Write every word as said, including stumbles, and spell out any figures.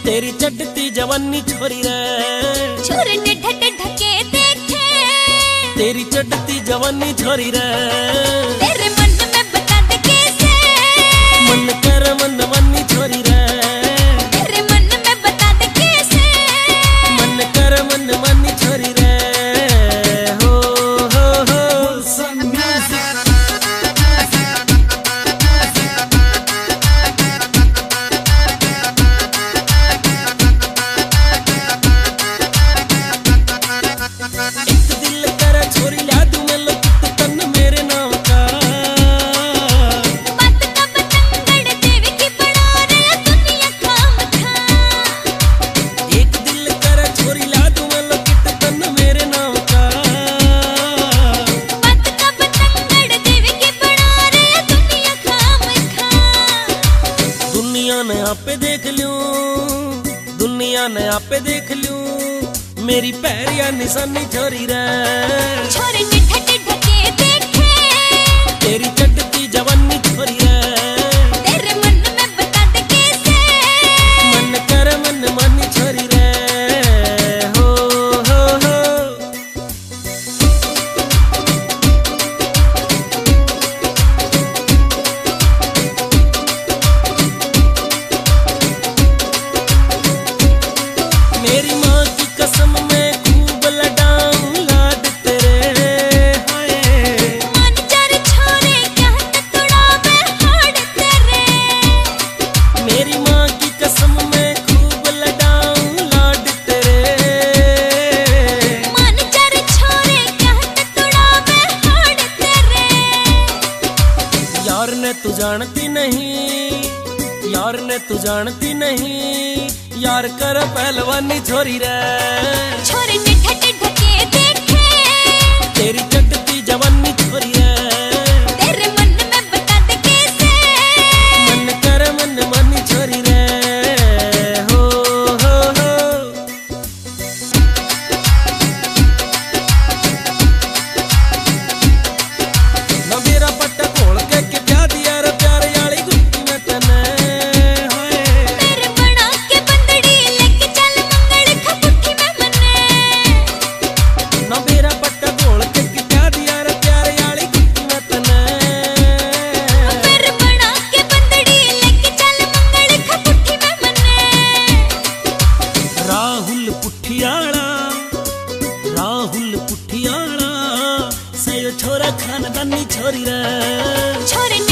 तेरी चढ़ती जवानी छोरी रे छोरे टेढ़ा टेढ़ा के देखे तेरी चढ़ती जवानी छोरी रे तेरे मन में बता दे कैसे मन कर मन मानी छोरी रे तेरे मन में बता दे कैसे मन कर मन मानी छोरी रे हो हो हो एक दिल करा छोरी ला दूं मैं लो कित तन मेरे नाम का बात का बतंगड़ देवी की बना रे दुनिया खाम खा एक दिल करा छोरी ला दूं मैं लो कित तन मेरे नाम का बात का बतंगड़ देवी की बना रे दुनिया खाम खा दुनिया ने आपे देख लूं दुनिया ने आपे देख लूं मेरी पैरिया निशानी छोरी रे छोरे टेढ़ा टेढ़ा के देखे तेरी चढ़ती जवानी छोरी रे तेरे मन में बता दे कैसे मन कर मन मानी छोरी रे हो हो हो मेरी माँ की कसम मैं खूब लडाऊं लाड तेरे हाय मन चार छोरे कहत तुड़ावे हाड़ तेरे मेरी माँ की कसम मैं खूब लडाऊं लाड तेरे मन चार छोरे कहत तुड़ावे हाड़ तेरे यार ने तू जानती नहीं यार ने तू जानती नहीं यार कर पहलवानी छोरी रे छोरे टेढ़ा टेढ़ा के देखे तेरी चढ़ती जवानी छोरी रे तेरे मन में बता दे कैसे मन कर मन मानी छोरी रे हो हो हो ना मेरा पट्टा खोल के के प्या दिया रे प्यारे वाली गुत्ती में तने होए मेरे बना के बंदड़ी लेके चल मंगल खपुठी में मने ना मेरा पट्टा खोल के के प्या दिया रे प्यारे वाली गुत्ती में तने मेरे बना के बंदड़ी लेके चल मंगल खपुठी में मने राहुल पुठियाला राहुल पुठियाला सयो छोरा खानदानी छोरी रे छोरे